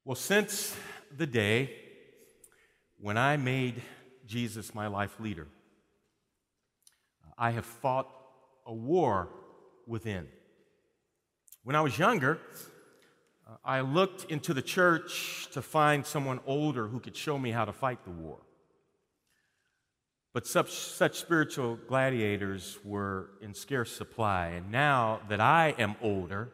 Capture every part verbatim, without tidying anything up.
Well, since the day when I made Jesus my life leader, I have fought a war within. When I was younger, uh, I looked into the church to find someone older who could show me how to fight the war. But such, such spiritual gladiators were in scarce supply, and now that I am older,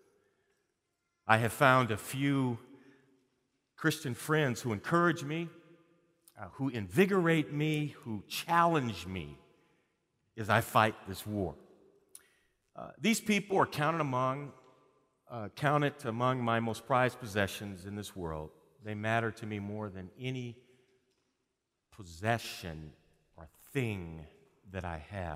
I have found a few Christian friends who encourage me, uh, who invigorate me, who challenge me as I fight this war. Uh, these people are counted among, uh, counted among my most prized possessions in this world. They matter to me more than any possession or thing that I have.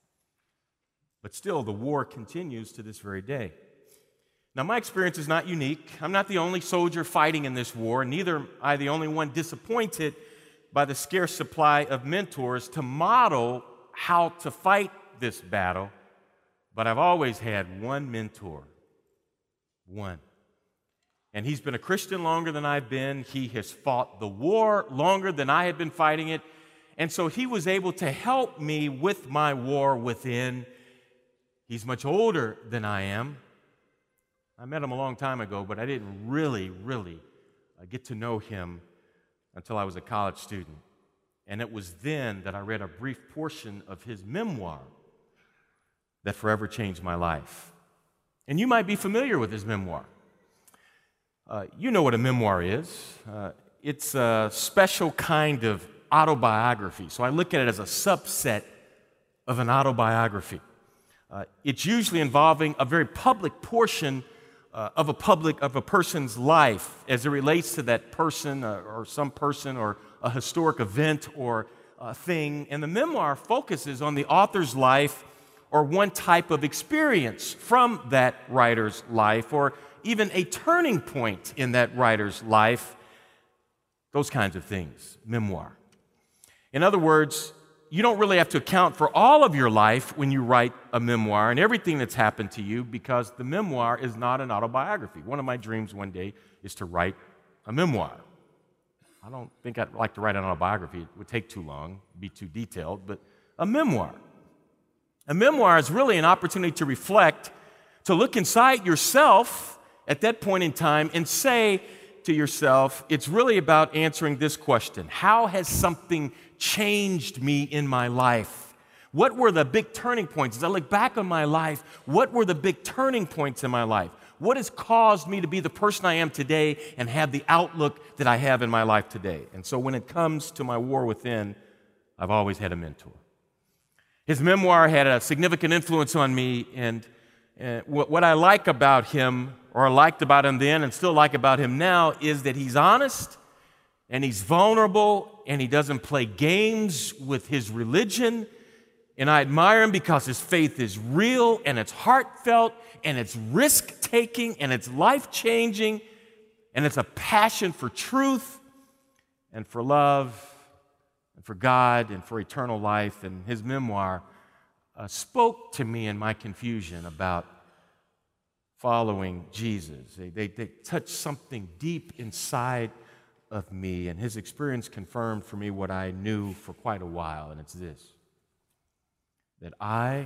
But still, the war continues to this very day. Now, my experience is not unique. I'm not the only soldier fighting in this war, and neither am I the only one disappointed by the scarce supply of mentors to model how to fight this battle. But I've always had one mentor, one. And he's been a Christian longer than I've been. He has fought the war longer than I had been fighting it. And so he was able to help me with my war within. He's much older than I am. I met him a long time ago, but I didn't really, really uh, get to know him until I was a college student. And it was then that I read a brief portion of his memoir that forever changed my life. And you might be familiar with his memoir. Uh, you know what a memoir is. Uh, it's a special kind of autobiography. So I look at it as a subset of an autobiography. Uh, it's usually involving a very public portion Uh, of a public, of a person's life as it relates to that person uh, or some person or a historic event or a thing. And the memoir focuses on the author's life or one type of experience from that writer's life or even a turning point in that writer's life. Those kinds of things, memoir. In other words, you don't really have to account for all of your life when you write a memoir and everything that's happened to you because the memoir is not an autobiography. One of my dreams one day is to write a memoir. I don't think I'd like to write an autobiography. It would take too long, be too detailed, but a memoir. A memoir is really an opportunity to reflect, to look inside yourself at that point in time and say to yourself, it's really about answering this question: how has something changed me in my life? What were the big turning points? As I look back on my life, what were the big turning points in my life? What has caused me to be the person I am today and have the outlook that I have in my life today? And so when it comes to my war within, I've always had a mentor. His memoir had a significant influence on me, and uh, what, what I like about him, or I liked about him then and still like about him now, is that he's honest, and he's vulnerable, and he doesn't play games with his religion. And I admire him because his faith is real, and it's heartfelt, and it's risk-taking, and it's life-changing, and it's a passion for truth and for love and for God and for eternal life. And his memoir uh, spoke to me in my confusion about following Jesus. They, they, they touched something deep inside of me, and his experience confirmed for me what I knew for quite a while, and it's this: that I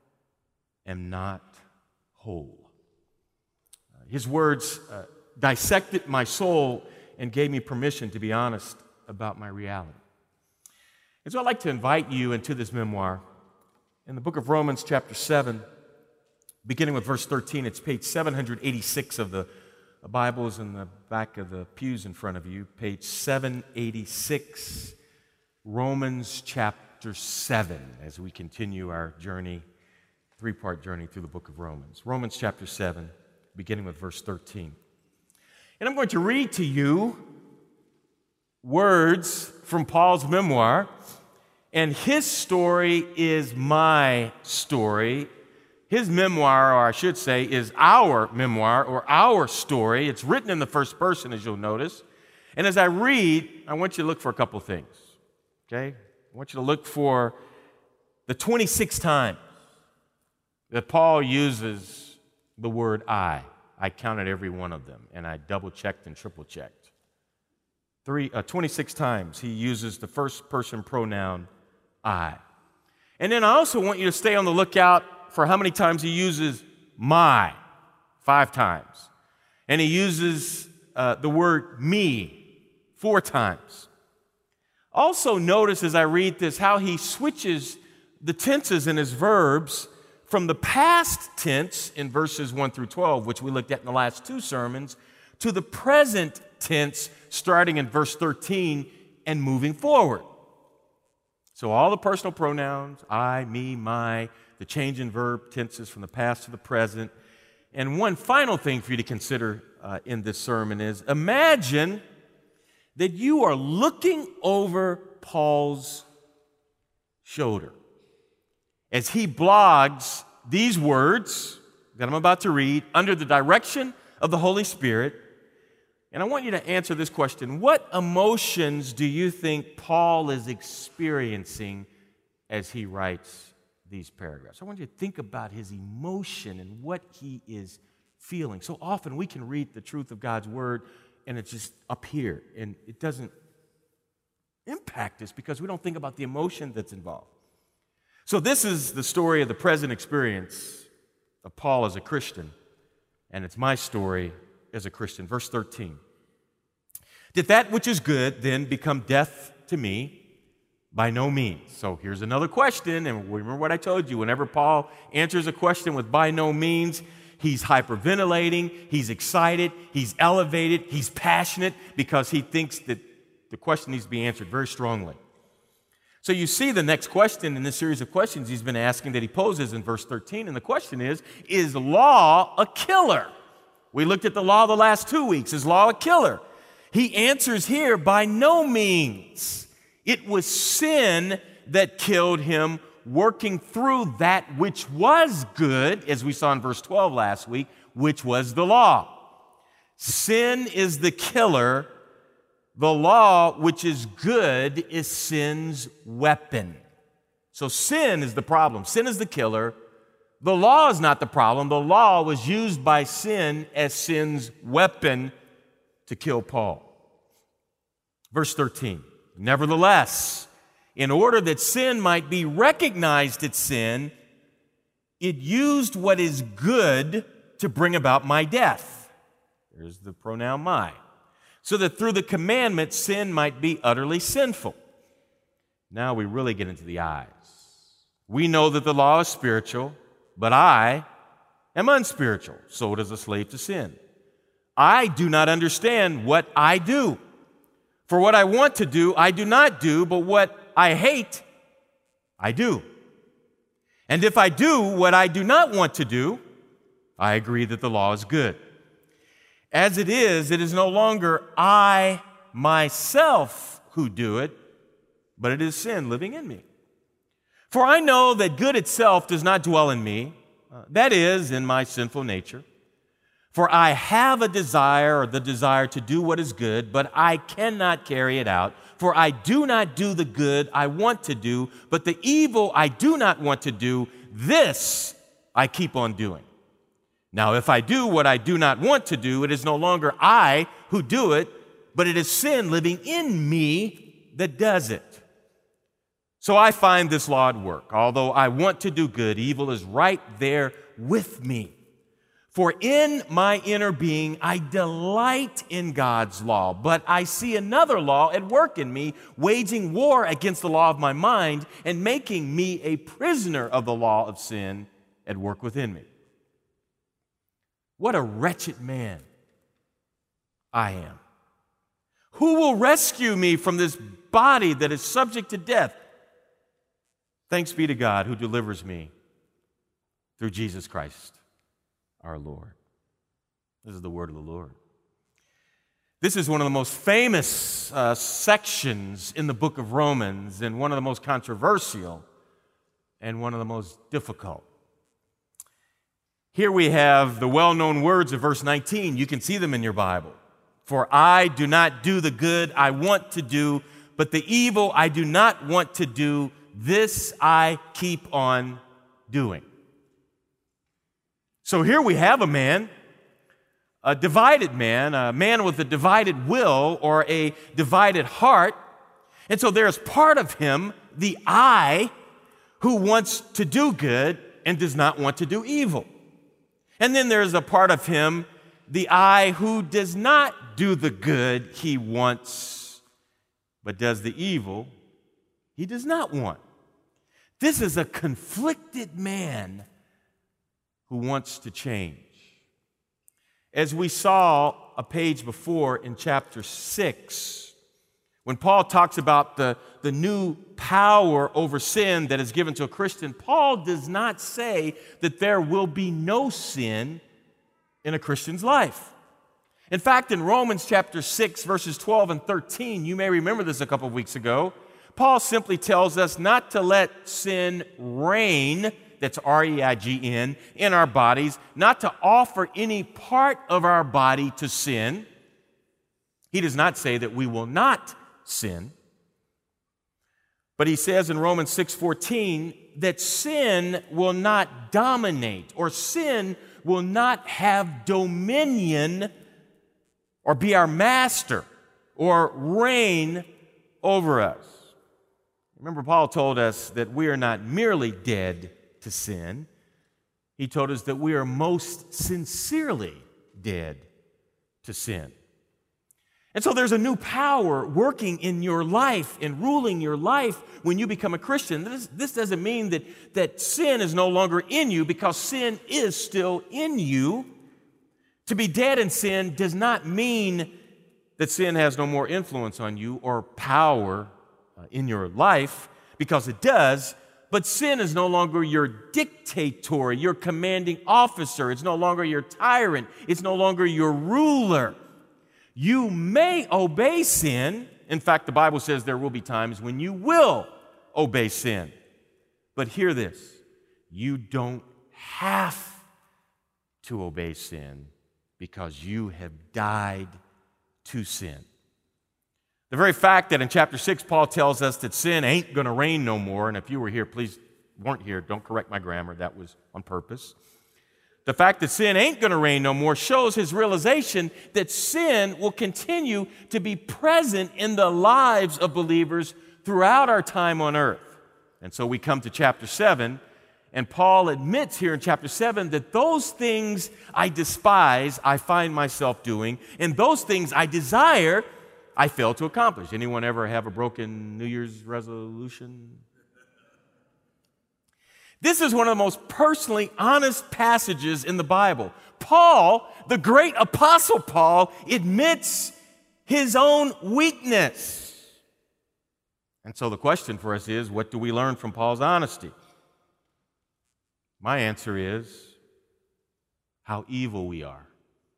am not whole. Uh, his words uh, dissected my soul and gave me permission to be honest about my reality. And so I'd like to invite you into this memoir. In the book of Romans, chapter seven, beginning with verse thirteen, it's page seven eighty-six of the The Bible is in the back of the pews in front of you, page seven eighty-six, Romans chapter seven, as we continue our journey, three-part journey through the book of Romans. Romans chapter seven, beginning with verse thirteen. And I'm going to read to you words from Paul's memoir, and his story is my story. His memoir, or I should say, is our memoir or our story. It's written in the first person, as you'll notice. And as I read, I want you to look for a couple things, okay? I want you to look for the twenty-six times that Paul uses the word I. I counted every one of them, and I double-checked and triple-checked. Three, uh, twenty-six times he uses the first-person pronoun I. And then I also want you to stay on the lookout for how many times he uses my, five times. And he uses uh, the word me, four times. Also notice as I read this how he switches the tenses in his verbs from the past tense in verses one through twelve, which we looked at in the last two sermons, to the present tense starting in verse thirteen and moving forward. So all the personal pronouns, I, me, my, the change in verb tenses from the past to the present. And one final thing for you to consider uh, in this sermon is imagine that you are looking over Paul's shoulder as he blogs these words that I'm about to read under the direction of the Holy Spirit. And I want you to answer this question. What emotions do you think Paul is experiencing as he writes these paragraphs? I want you to think about his emotion and what he is feeling. So often we can read the truth of God's word and it's just up here and it doesn't impact us because we don't think about the emotion that's involved. So this is the story of the present experience of Paul as a Christian, and it's my story as a Christian. Verse thirteen. Did that which is good then become death to me? By no means. So here's another question, and remember what I told you. Whenever Paul answers a question with by no means, he's hyperventilating, he's excited, he's elevated, he's passionate because he thinks that the question needs to be answered very strongly. So you see the next question in this series of questions he's been asking that he poses in verse thirteen, and the question is, is law a killer? We looked at the law the last two weeks. Is law a killer? He answers here, by no means. It was sin that killed him, working through that which was good, as we saw in verse twelve last week, which was the law. Sin is the killer. The law, which is good, is sin's weapon. So sin is the problem. Sin is the killer. The law is not the problem. The law was used by sin as sin's weapon to kill Paul. Verse thirteen, nevertheless, in order that sin might be recognized as sin, it used what is good to bring about my death. There's the pronoun my. So that through the commandment, sin might be utterly sinful. Now we really get into the eyes. We know that the law is spiritual, but I am unspiritual. So does a slave to sin. I do not understand what I do. For what I want to do, I do not do, but what I hate, I do. And if I do what I do not want to do, I agree that the law is good. As it is, it is no longer I myself who do it, but it is sin living in me. For I know that good itself does not dwell in me, uh, that is, in my sinful nature. For I have a desire, or the desire to do what is good, but I cannot carry it out. For I do not do the good I want to do, but the evil I do not want to do, this I keep on doing. Now, if I do what I do not want to do, it is no longer I who do it, but it is sin living in me that does it. So I find this law at work. Although I want to do good, evil is right there with me. For in my inner being, I delight in God's law, but I see another law at work in me, waging war against the law of my mind and making me a prisoner of the law of sin at work within me. What a wretched man I am. Who will rescue me from this body that is subject to death? Thanks be to God who delivers me through Jesus Christ, our Lord. This is the word of the Lord. This is one of the most famous uh, sections in the book of Romans, and one of the most controversial and one of the most difficult. Here we have the well-known words of verse nineteen. You can see them in your Bible. For I do not do the good I want to do, but the evil I do not want to do, this I keep on doing. So here we have a man a divided man, a man with a divided will or a divided heart. And so there's part of him, the I, who wants to do good and does not want to do evil. And then there's a part of him, the I, who does not do the good he wants, but does the evil he does not want. This is a conflicted man who wants to change. As we saw a page before in chapter six, when Paul talks about the, the new power over sin that is given to a Christian, Paul does not say that there will be no sin in a Christian's life. In fact, in Romans chapter six, verses twelve and thirteen, you may remember this a couple of weeks ago, Paul simply tells us not to let sin reign, that's R E I G N, in our bodies, not to offer any part of our body to sin. He does not say that we will not sin. But he says in Romans six fourteen that sin will not dominate, or sin will not have dominion or be our master or reign over us. Remember, Paul told us that we are not merely dead to sin. He told us that we are most sincerely dead to sin. And so there's a new power working in your life and ruling your life when you become a Christian. This, this doesn't mean that, that sin is no longer in you, because sin is still in you. To be dead in sin does not mean that sin has no more influence on you or power uh, in your life, because it does. But sin is no longer your dictator, your commanding officer. It's no longer your tyrant. It's no longer your ruler. You may obey sin. In fact, the Bible says there will be times when you will obey sin. But hear this, you don't have to obey sin because you have died to sin. The very fact that in chapter six, Paul tells us that sin ain't going to reign no more, and if you were here, please weren't here, don't correct my grammar, that was on purpose. The fact that sin ain't going to reign no more shows his realization that sin will continue to be present in the lives of believers throughout our time on earth. And so we come to chapter seven, and Paul admits here in chapter seven that those things I despise, I find myself doing, and those things I desire, I fail to accomplish. Anyone ever have a broken New Year's resolution? This is one of the most personally honest passages in the Bible. Paul, the great apostle Paul, admits his own weakness. And so the question for us is, what do we learn from Paul's honesty? My answer is, how evil we are.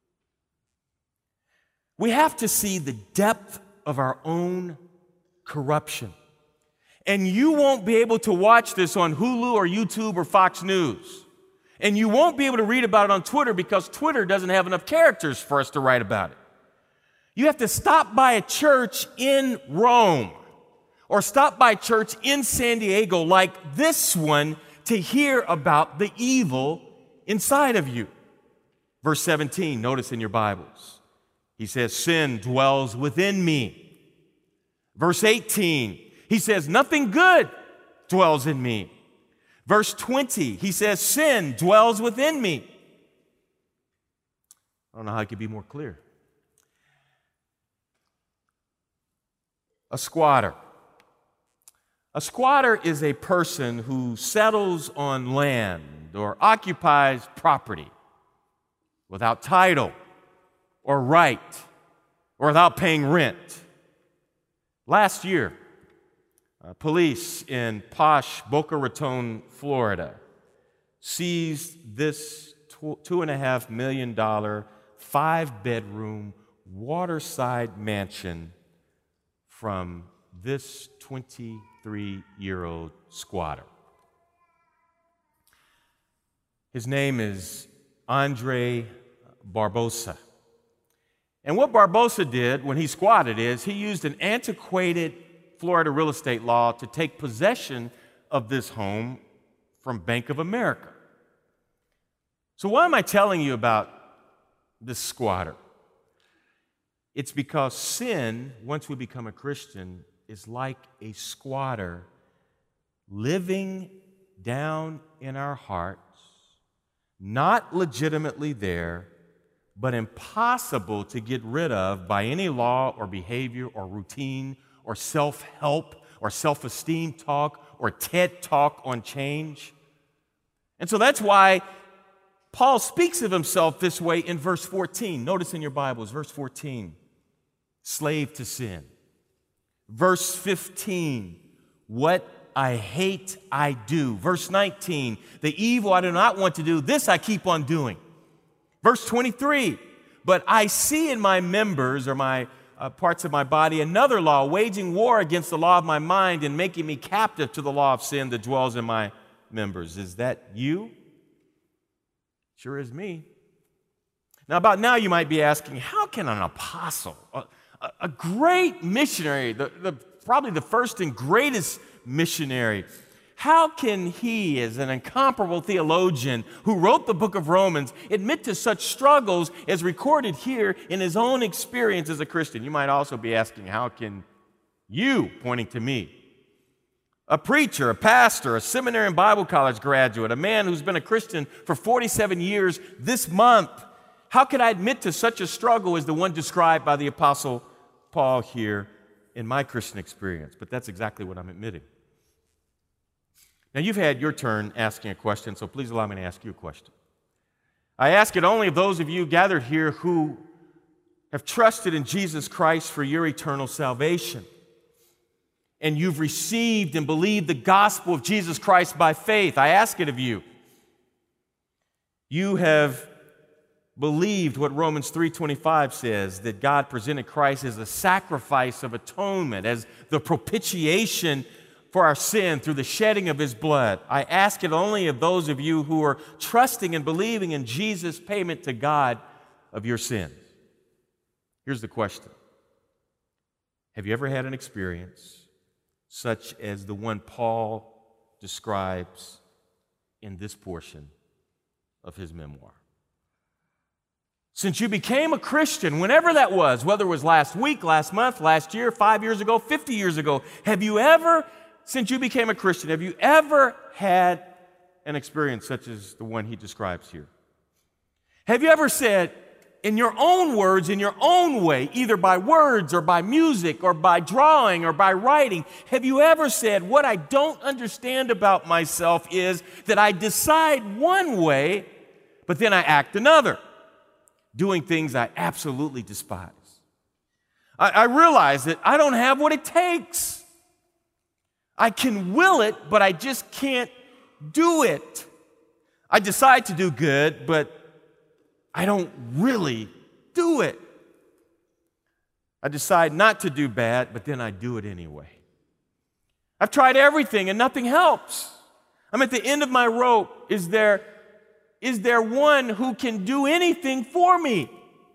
We have to see the depth of our own corruption. And you won't be able to watch this on Hulu or YouTube or Fox News. And you won't be able to read about it on Twitter because Twitter doesn't have enough characters for us to write about it. You have to stop by a church in Rome or stop by a church in San Diego like this one to hear about the evil inside of you. Verse seventeen, notice in your Bibles. He says, sin dwells within me. Verse eighteen, he says, nothing good dwells in me. Verse twenty, he says, sin dwells within me. I don't know how I could be more clear. A squatter. A squatter is a person who settles on land or occupies property without title or right or without paying rent. Last year, Uh, police in posh Boca Raton, Florida, seized this tw- two and a half million dollar, five bedroom, waterside mansion from this twenty-three year old squatter. His name is Andre Barbosa. And what Barbosa did when he squatted is he used an antiquated Florida real estate law to take possession of this home from Bank of America. So why am I telling you about this squatter. It's because sin, once we become a Christian, is like a squatter living down in our hearts, not legitimately there, but impossible to get rid of by any law or behavior or routine or self-help or self-esteem talk or TED talk on change. And so that's why Paul speaks of himself this way in verse fourteen. Notice in your Bibles, verse fourteen, slave to sin. Verse fifteen, what I hate, I do. Verse nineteen, the evil I do not want to do, this I keep on doing. Verse twenty-three, but I see in my members or my uh, parts of my body another law, waging war against the law of my mind and making me captive to the law of sin that dwells in my members. Is that you? Sure is me. Now, about now you might be asking, how can an apostle, a, a great missionary, the, the, probably the first and greatest missionary, how can he, as an incomparable theologian who wrote the book of Romans, admit to such struggles as recorded here in his own experience as a Christian? You might also be asking, how can you, pointing to me, a preacher, a pastor, a seminary and Bible college graduate, a man who's been a Christian for forty-seven years this month, how could I admit to such a struggle as the one described by the Apostle Paul here in my Christian experience? But that's exactly what I'm admitting. Now, you've had your turn asking a question, so please allow me to ask you a question. I ask it only of those of you gathered here who have trusted in Jesus Christ for your eternal salvation, and you've received and believed the gospel of Jesus Christ by faith. I ask it of you. You have believed what Romans three twenty-five says, that God presented Christ as a sacrifice of atonement, as the propitiation for our sin through the shedding of his blood. I ask it only of those of you who are trusting and believing in Jesus' payment to God of your sins. Here's the question. Have you ever had an experience such as the one Paul describes in this portion of his memoir? Since you became a Christian, whenever that was, whether it was last week, last month, last year, five years ago, fifty years ago, have you ever, since you became a Christian, have you ever had an experience such as the one he describes here? Have you ever said, in your own words, in your own way, either by words or by music or by drawing or by writing, have you ever said, what I don't understand about myself is that I decide one way, but then I act another, doing things I absolutely despise? I, I realize that I don't have what it takes. I can will it, but I just can't do it. I decide to do good, but I don't really do it. I decide not to do bad, but then I do it anyway. I've tried everything and nothing helps. I'm at the end of my rope. Is there, is there one who can do anything for me?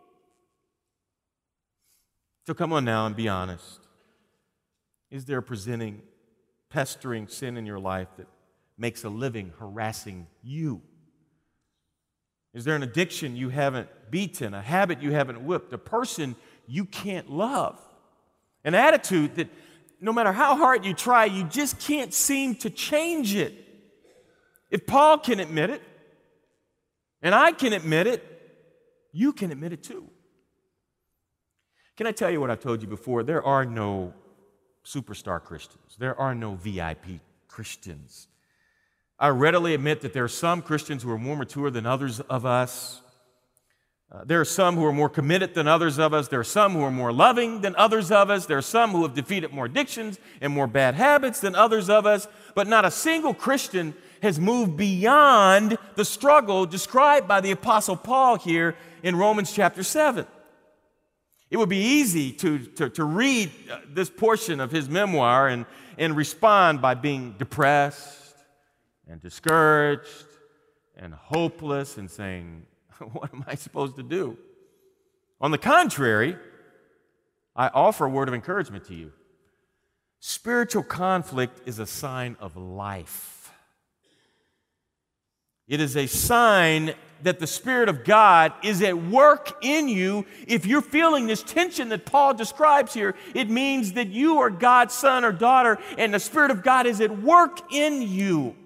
So come on now and be honest. Is there a presenting, pestering sin in your life that makes a living harassing you? Is there an addiction you haven't beaten, a habit you haven't whipped, a person you can't love, an attitude that no matter how hard you try, you just can't seem to change it? If Paul can admit it, and I can admit it, you can admit it too. Can I tell you what I've told you before? There are no superstar Christians. There are no V I P Christians. I readily admit that there are some Christians who are more mature than others of us. Uh, there are some who are more committed than others of us. There are some who are more loving than others of us. There are some who have defeated more addictions and more bad habits than others of us. But not a single Christian has moved beyond the struggle described by the Apostle Paul here in Romans chapter seven. It would be easy to, to, to read this portion of his memoir and, and respond by being depressed and discouraged and hopeless and saying, what am I supposed to do? On the contrary, I offer a word of encouragement to you. Spiritual conflict is a sign of life. It is a sign that the Spirit of God is at work in you, if you're feeling this tension that Paul describes here, it means that you are God's son or daughter, and the Spirit of God is at work in you.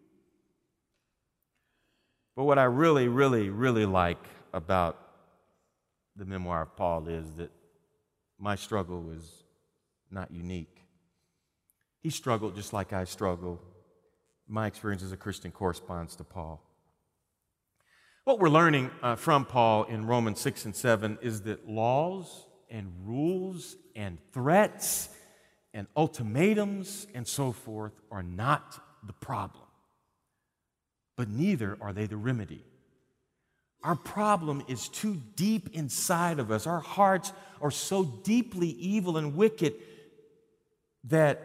But what I really, really, really like about the memoir of Paul is that my struggle is not unique. He struggled just like I struggle. My experience as a Christian corresponds to Paul. What we're learning uh, from Paul in Romans six and seven is that laws and rules and threats and ultimatums and so forth are not the problem, but neither are they the remedy. Our problem is too deep inside of us. Our hearts are so deeply evil and wicked that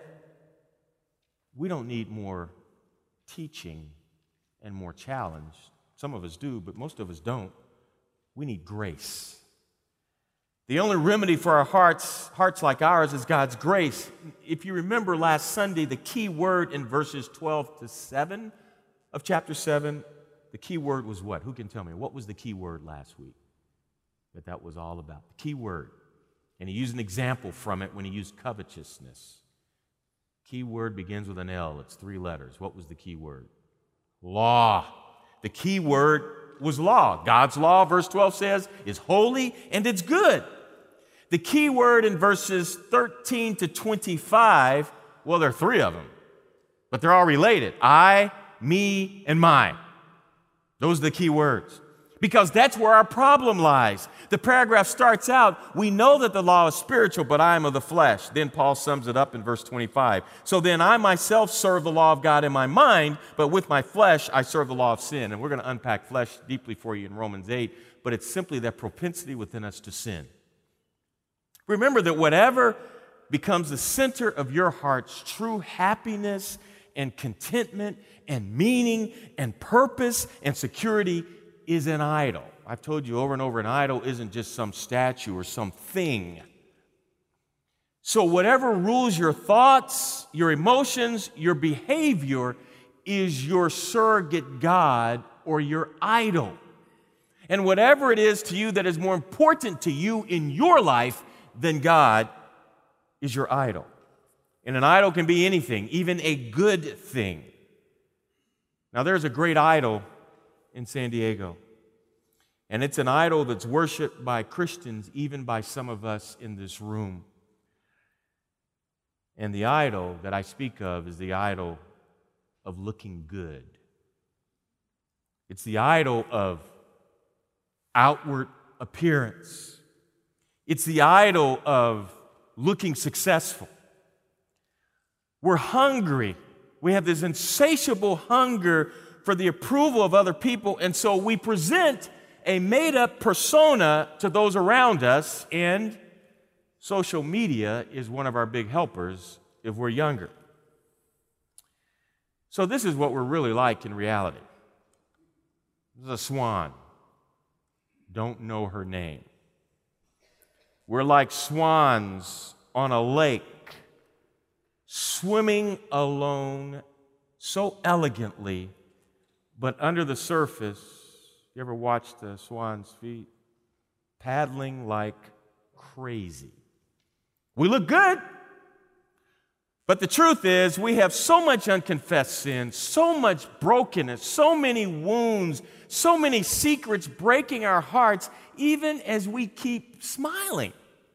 we don't need more teaching and more challenge. Some of us do, but most of us don't. We need grace. The only remedy for our hearts, hearts like ours, is God's grace. If you remember last Sunday, the key word in verses twelve to seven of chapter seven, the key word was what? Who can tell me? What was the key word last week that that was all about? The key word. And he used an example from it when he used covetousness. Key word begins with an L. It's three letters. What was the key word? Law. The key word was law. God's law, verse twelve says, is holy and it's good. The key word in verses thirteen to twenty-five, well, there are three of them, but they're all related. I, me, and mine. Those are the key words. Because that's where our problem lies. The paragraph starts out, we know that the law is spiritual, but I am of the flesh. Then Paul sums it up in verse twenty-five. So then I myself serve the law of God in my mind, but with my flesh I serve the law of sin. And we're going to unpack flesh deeply for you in Romans eight, but it's simply that propensity within us to sin. Remember that whatever becomes the center of your heart's true happiness and contentment and meaning and purpose and security is an idol. I've told you over and over, an idol isn't just some statue or some thing. So whatever rules your thoughts, your emotions, your behavior is your surrogate God or your idol. And whatever it is to you that is more important to you in your life than God is your idol. And an idol can be anything, even a good thing. Now, there's a great idol in San Diego, and it's an idol that's worshiped by Christians, even by some of us in this room. And the idol that I speak of is the idol of looking good. It's the idol of outward appearance. It's the idol of looking successful. We're hungry. We have this insatiable hunger for the approval of other people, and so we present a made-up persona to those around us, and social media is one of our big helpers if we're younger. So this is what we're really like in reality. This is a swan. Don't know her name. We're like swans on a lake, swimming alone so elegantly, but under the surface, you ever watched the swan's feet? Paddling like crazy. We look good, but the truth is we have so much unconfessed sin, so much brokenness, so many wounds, so many secrets breaking our hearts, even as we keep smiling.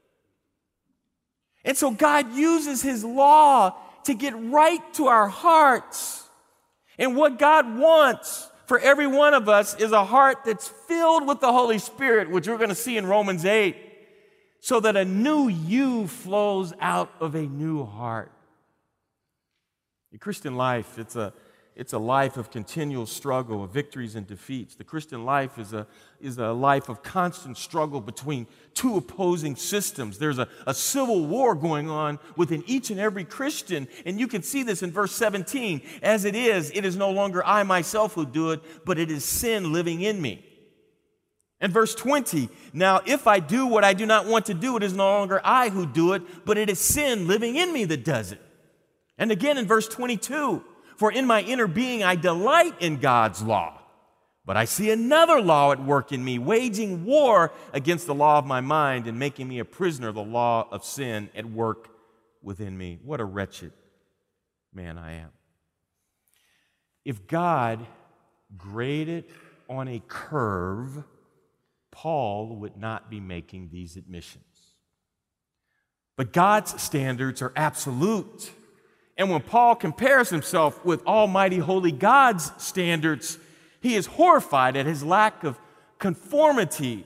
And so God uses His law to get right to our hearts. And what God wants for every one of us is a heart that's filled with the Holy Spirit, which we're going to see in Romans eight, so that a new you flows out of a new heart. The Christian life, it's a, it's a life of continual struggle, of victories and defeats. The Christian life is a, is a life of constant struggle between two opposing systems. There's a, a civil war going on within each and every Christian, and you can see this in verse seventeen. As it is, it is no longer I myself who do it, but it is sin living in me. And verse twenty, now if I do what I do not want to do, it is no longer I who do it, but it is sin living in me that does it. And again in verse twenty-two, for in my inner being I delight in God's law, But I see another law at work in me, waging war against the law of my mind and making me a prisoner of the law of sin at work within me. What a wretched man I am. If God graded on a curve, Paul would not be making these admissions. But God's standards are absolute. And when Paul compares himself with Almighty Holy God's standards, he is horrified at his lack of conformity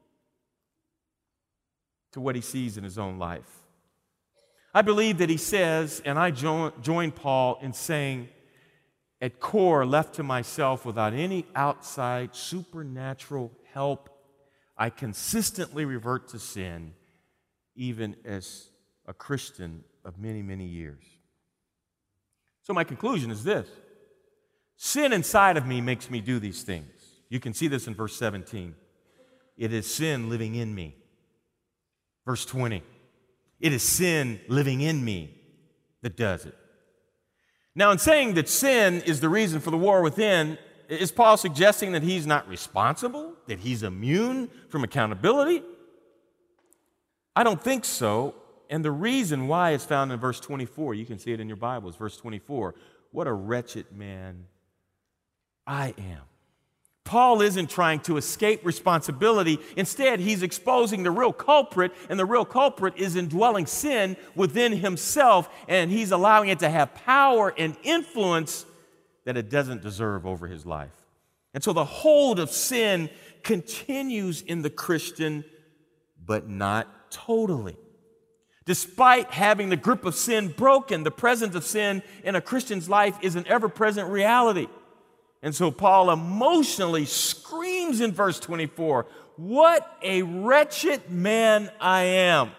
to what he sees in his own life. I believe that he says, and I join, join Paul in saying, at core, left to myself without any outside supernatural help, I consistently revert to sin, even as a Christian of many, many years. So my conclusion is this. Sin inside of me makes me do these things. You can see this in verse seventeen. It is sin living in me. Verse twenty. It is sin living in me that does it. Now, in saying that sin is the reason for the war within, is Paul suggesting that he's not responsible, that he's immune from accountability? I don't think so. And the reason why is found in verse twenty-four. You can see it in your Bibles, verse twenty-four. What a wretched man I am. Paul isn't trying to escape responsibility. Instead, he's exposing the real culprit, and the real culprit is indwelling sin within himself, and he's allowing it to have power and influence that it doesn't deserve over his life. And so the hold of sin continues in the Christian, but not totally. Despite having the grip of sin broken, the presence of sin in a Christian's life is an ever-present reality. And so Paul emotionally screams in verse twenty-four, "What a wretched man I am."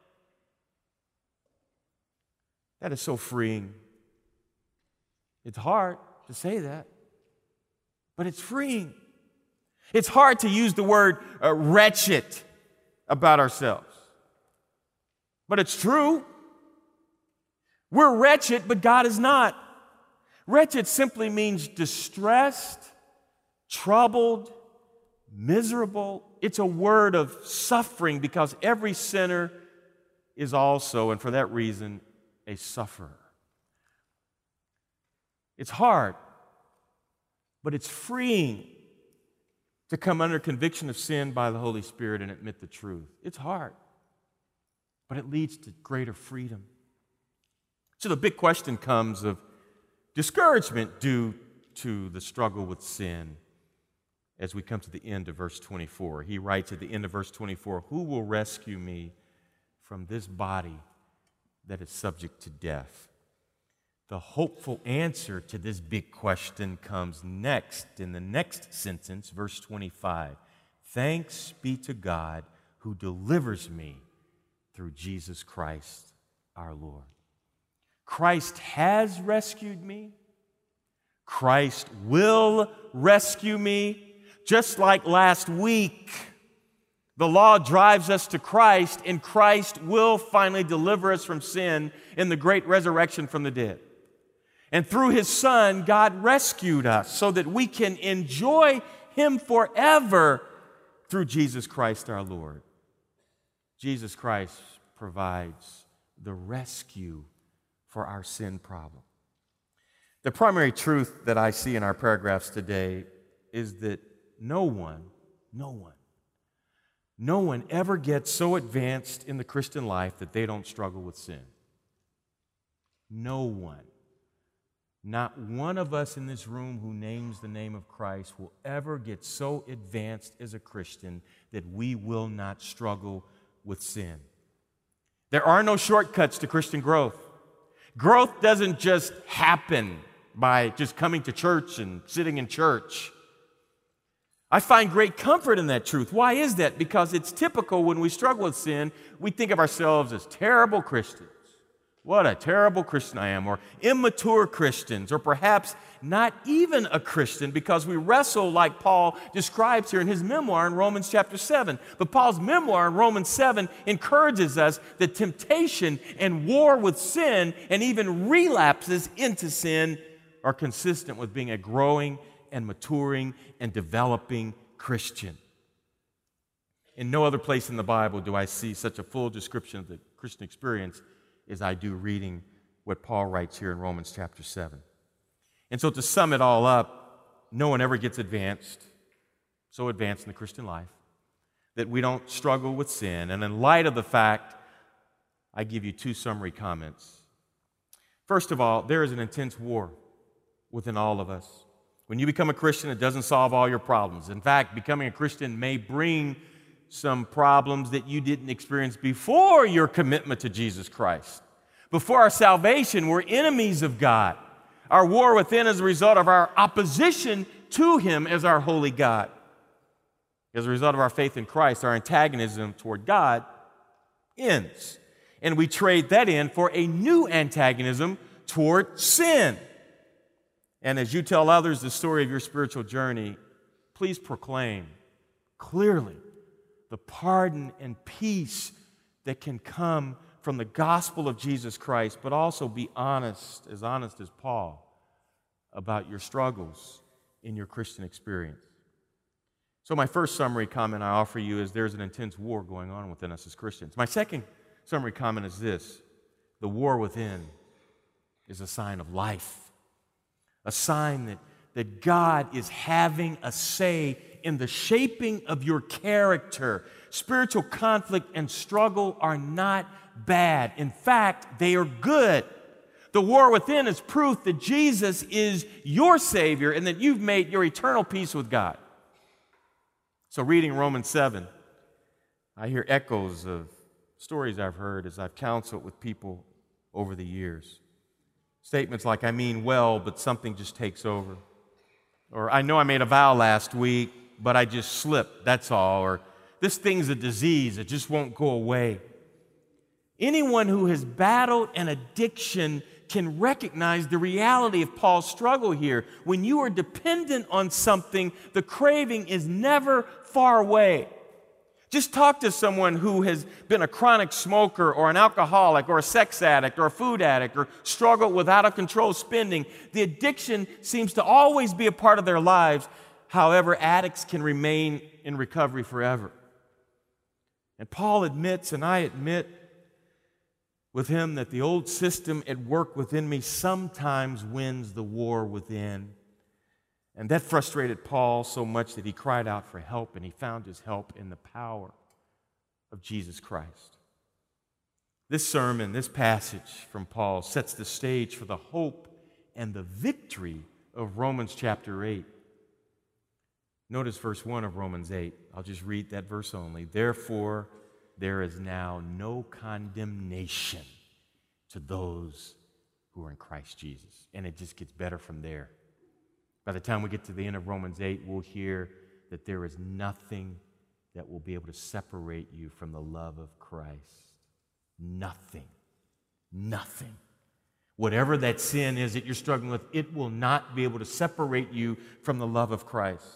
That is so freeing. It's hard to say that, but it's freeing. It's hard to use the word uh, wretched about ourselves, but it's true. We're wretched, but God is not. Wretched simply means distressed, troubled, miserable. It's a word of suffering because every sinner is also, and for that reason, a sufferer. It's hard, but it's freeing to come under conviction of sin by the Holy Spirit and admit the truth. It's hard, but it leads to greater freedom. So the big question comes of discouragement due to the struggle with sin as we come to the end of verse twenty-four. He writes at the end of verse twenty-four, "Who will rescue me from this body that is subject to death?" The hopeful answer to this big question comes next in the next sentence, verse twenty-five. "Thanks be to God who delivers me through Jesus Christ our Lord." Christ has rescued me. Christ will rescue me. Just like last week, the law drives us to Christ, and Christ will finally deliver us from sin in the great resurrection from the dead. And through His Son, God rescued us so that we can enjoy Him forever through Jesus Christ our Lord. Jesus Christ provides the rescue for our sin problem. The primary truth that I see in our paragraphs today is that no one, no one, no one ever gets so advanced in the Christian life that they don't struggle with sin. No one. Not one of us in this room who names the name of Christ will ever get so advanced as a Christian that we will not struggle with sin. There are no shortcuts to Christian growth. Growth doesn't just happen by just coming to church and sitting in church. I find great comfort in that truth. Why is that? Because it's typical when we struggle with sin, we think of ourselves as terrible Christians. What a terrible Christian I am, or immature Christians, or perhaps not even a Christian because we wrestle like Paul describes here in his memoir in Romans chapter seven. But Paul's memoir in Romans seven encourages us that temptation and war with sin and even relapses into sin are consistent with being a growing and maturing and developing Christian. In no other place in the Bible do I see such a full description of the Christian experience as I do reading what Paul writes here in Romans chapter seven. And so to sum it all up, no one ever gets advanced, so advanced in the Christian life, that we don't struggle with sin. And in light of the fact, I give you two summary comments. First of all, there is an intense war within all of us. When you become a Christian, it doesn't solve all your problems. In fact, becoming a Christian may bring some problems that you didn't experience before your commitment to Jesus Christ. Before our salvation, we're enemies of God. Our war within is a result of our opposition to Him as our holy God. As a result of our faith in Christ, our antagonism toward God ends. And we trade that in for a new antagonism toward sin. And as you tell others the story of your spiritual journey, please proclaim clearly the pardon and peace that can come from the gospel of Jesus Christ, but also be honest, as honest as Paul, about your struggles in your Christian experience. So my first summary comment I offer you is there's an intense war going on within us as Christians. My second summary comment is this: the war within is a sign of life, a sign that, that God is having a say in the shaping of your character. Spiritual conflict and struggle are not bad. In fact, they are good. The war within is proof that Jesus is your Savior and that you've made your eternal peace with God. So reading Romans seven, I hear echoes of stories I've heard as I've counseled with people over the years. Statements like, I mean well, but something just takes over. Or, I know I made a vow last week, but I just slipped, that's all. Or, this thing's a disease, it just won't go away. Anyone who has battled an addiction can recognize the reality of Paul's struggle here. When you are dependent on something, the craving is never far away. Just talk to someone who has been a chronic smoker or an alcoholic or a sex addict or a food addict or struggled with out-of-control spending. The addiction seems to always be a part of their lives. However, addicts can remain in recovery forever. And Paul admits, and I admit with him, that the old system at work within me sometimes wins the war within. And that frustrated Paul so much that he cried out for help, and he found his help in the power of Jesus Christ. This sermon, this passage from Paul, sets the stage for the hope and the victory of Romans chapter eight. Notice verse one of Romans eight. I'll just read that verse only. Therefore, there is now no condemnation to those who are in Christ Jesus. And it just gets better from there. By the time we get to the end of Romans eight, we'll hear that there is nothing that will be able to separate you from the love of Christ. Nothing. Nothing. Whatever that sin is that you're struggling with, it will not be able to separate you from the love of Christ.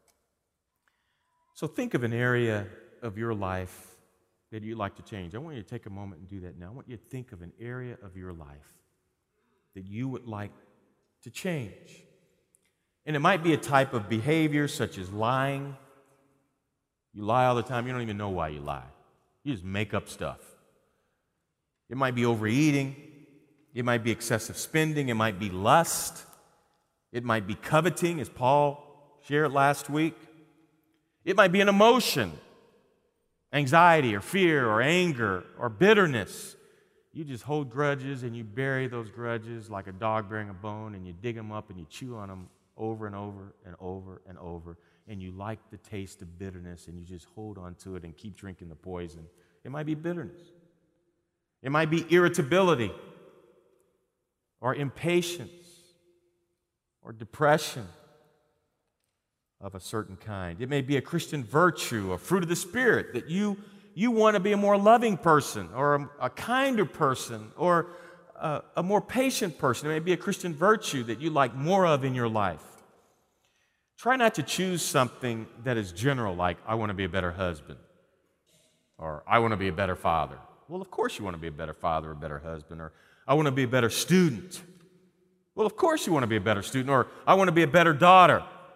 So think of an area of your life that you'd like to change. I want you to take a moment and do that now. I want you to think of an area of your life that you would like to change. And it might be a type of behavior such as lying. You lie all the time. You don't even know why you lie. You just make up stuff. It might be overeating. It might be excessive spending. It might be lust. It might be coveting, as Paul shared last week. It might be an emotion, anxiety or fear or anger or bitterness. You just hold grudges and you bury those grudges like a dog burying a bone, and you dig them up and you chew on them over and over and over and over, and you like the taste of bitterness and you just hold on to it and keep drinking the poison. It might be bitterness. It might be irritability or impatience or depression of a certain kind. It may be a Christian virtue, a fruit of the Spirit, that you, you want to be a more loving person or a, a kinder person or a, a more patient person. It may be a Christian virtue that you like more of in your life. Try not to choose something that is general, like, I want to be a better husband, or I want to be a better father. Well, of course you want to be a better father or a better husband, or I want to be a better student. Well, of course you want to be a better student, or I want to be a better daughter.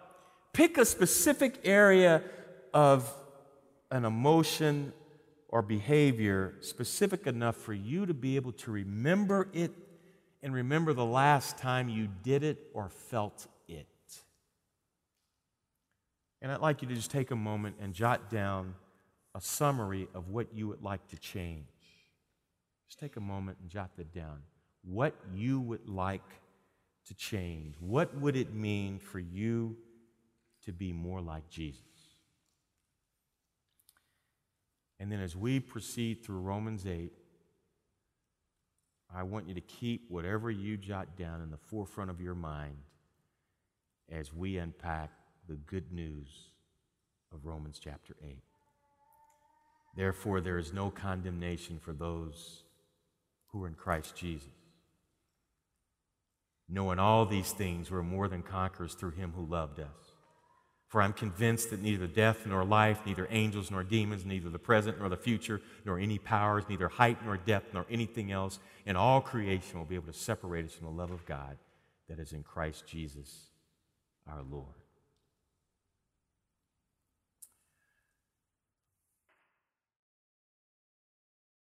Pick a specific area of an emotion or behavior specific enough for you to be able to remember it and remember the last time you did it or felt it. And I'd like you to just take a moment and jot down a summary of what you would like to change. Just take a moment and jot that down. What you would like to change. What would it mean for you to be more like Jesus? And then as we proceed through Romans eight, I want you to keep whatever you jot down in the forefront of your mind as we unpack the good news of Romans chapter eight. Therefore, there is no condemnation for those who are in Christ Jesus. Knowing all these things, we're more than conquerors through him who loved us. For I'm convinced that neither death nor life, neither angels nor demons, neither the present nor the future, nor any powers, neither height nor depth, nor anything else in all creation will be able to separate us from the love of God that is in Christ Jesus our Lord.